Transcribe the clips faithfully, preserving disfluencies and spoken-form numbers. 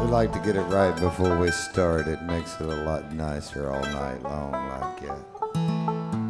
like to get it right before we start. It makes it a lot nicer all night long like that.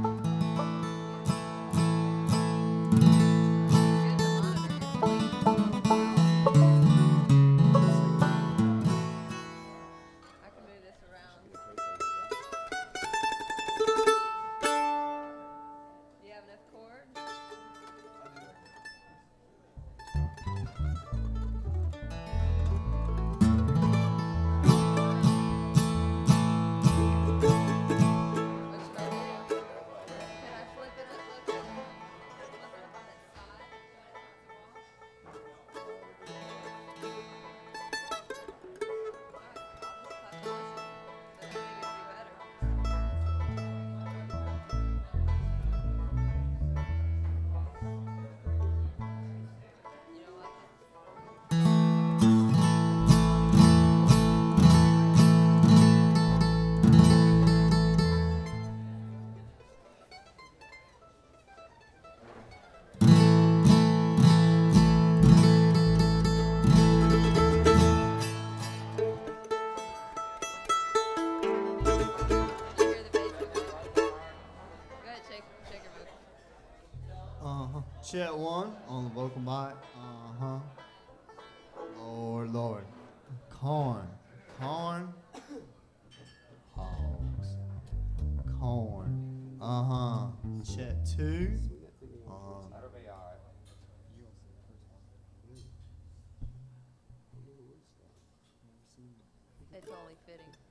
Uh-huh. Chet one on the vocal mic. Uh-huh. Lord, Lord. Corn. Corn. Hogs. Corn. Uh-huh. Chet two. Uh-huh. It's only fitting.